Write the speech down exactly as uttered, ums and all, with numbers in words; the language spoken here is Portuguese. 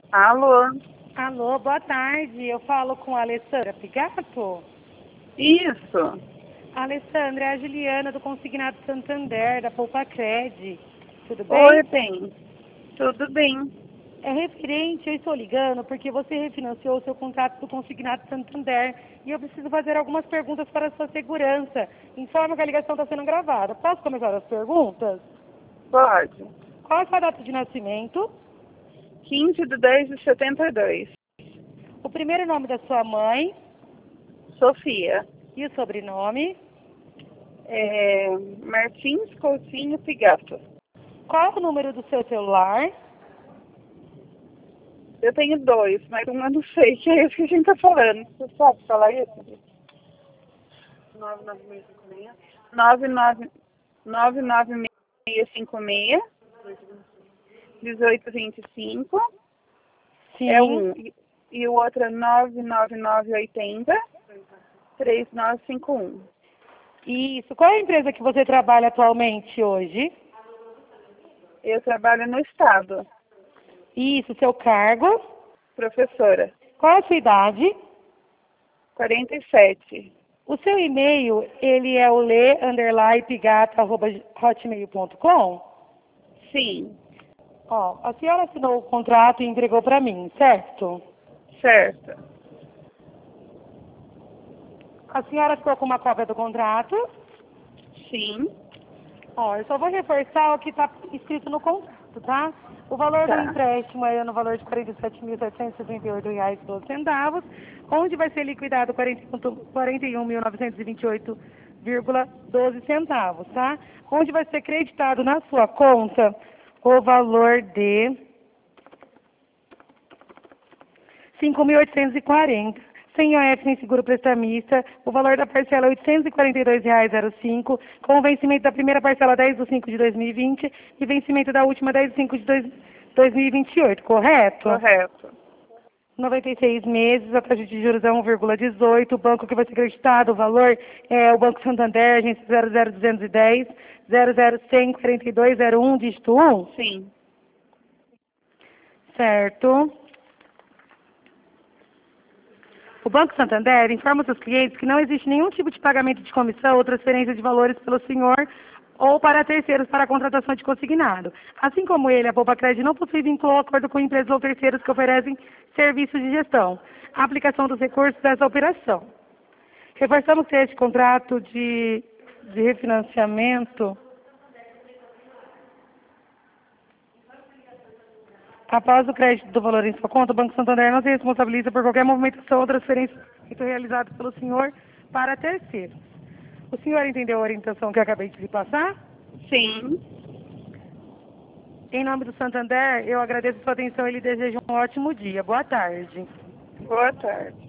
Alô? Alô, boa tarde. Eu falo com a Alessandra Pigato. Isso. Alessandra, é a Juliana do Consignado Santander, da Poupa Cred. Tudo bem? Oi, bem. Tudo bem. É referente, eu estou ligando porque você refinanciou o seu contrato do Consignado Santander e eu preciso fazer algumas perguntas para a sua segurança. Informa que a ligação está sendo gravada. Posso começar as perguntas? Pode. Qual é a sua data de nascimento? quinze de dez de setenta e dois. O primeiro nome da sua mãe Sofia. e o sobrenome? É, Martins Coutinho Pigato. Qual é o número do seu celular? Eu tenho dois, mas um eu não sei, que é esse que a gente tá falando. Você sabe falar isso? nove nove seis cinco seis. nove nove nove nove seis cinco seis. dezoito vinte e cinco. Sim. É um. E, e o outro é nove nove nove oito zero. três nove cinco um. Isso. Qual é a empresa que você trabalha atualmente hoje? Eu trabalho no Estado. Isso. Seu cargo? Professora. Qual é a sua idade? quarenta e sete. O seu e-mail, ele é o le underline pigato arroba hotmail ponto com? Sim. Ó, a senhora assinou o contrato e entregou para mim, certo? Certo. A senhora ficou com uma cópia do contrato? Sim. Ó, eu só vou reforçar o que está escrito no contrato, tá? O valor do Tá. empréstimo é no valor de quarenta e sete mil setecentos e sessenta e oito reais e doze centavos, onde vai ser liquidado quarenta e um mil novecentos e vinte e oito vírgula doze centavos, tá? Onde vai ser creditado na sua conta o valor de cinco mil oitocentos e quarenta. Sem I O F nem seguro prestamista, o valor da parcela é oitocentos e quarenta e dois reais e zero cinco, com o vencimento da primeira parcela dez de cinco de dois mil e vinte e vencimento da última dez de cinco de dois mil e vinte e oito, correto? Correto. noventa e seis meses, a taxa de juros é um vírgula dezoito, o banco que vai ser acreditado, o valor é o Banco Santander, agência zero zero duzentos e dez, zero zero cem, quarenta e dois, zero um, dígito um? Sim. Certo. O Banco Santander informa os seus clientes que não existe nenhum tipo de pagamento de comissão ou transferência de valores pelo senhor ou para terceiros para a contratação de consignado. Assim como ele, a Poupa Cred não possui vínculo ou acordo com empresas ou terceiros que oferecem serviços de gestão. A aplicação dos recursos dessa operação. Reforçamos que este contrato de, de refinanciamento, após o crédito do valor em sua conta, o Banco Santander não se responsabiliza por qualquer movimentação ou transferência realizada pelo senhor para terceiros. O senhor entendeu a orientação que eu acabei de lhe passar? Sim. Em nome do Santander, eu agradeço a sua atenção e lhe desejo um ótimo dia. Boa tarde. Boa tarde.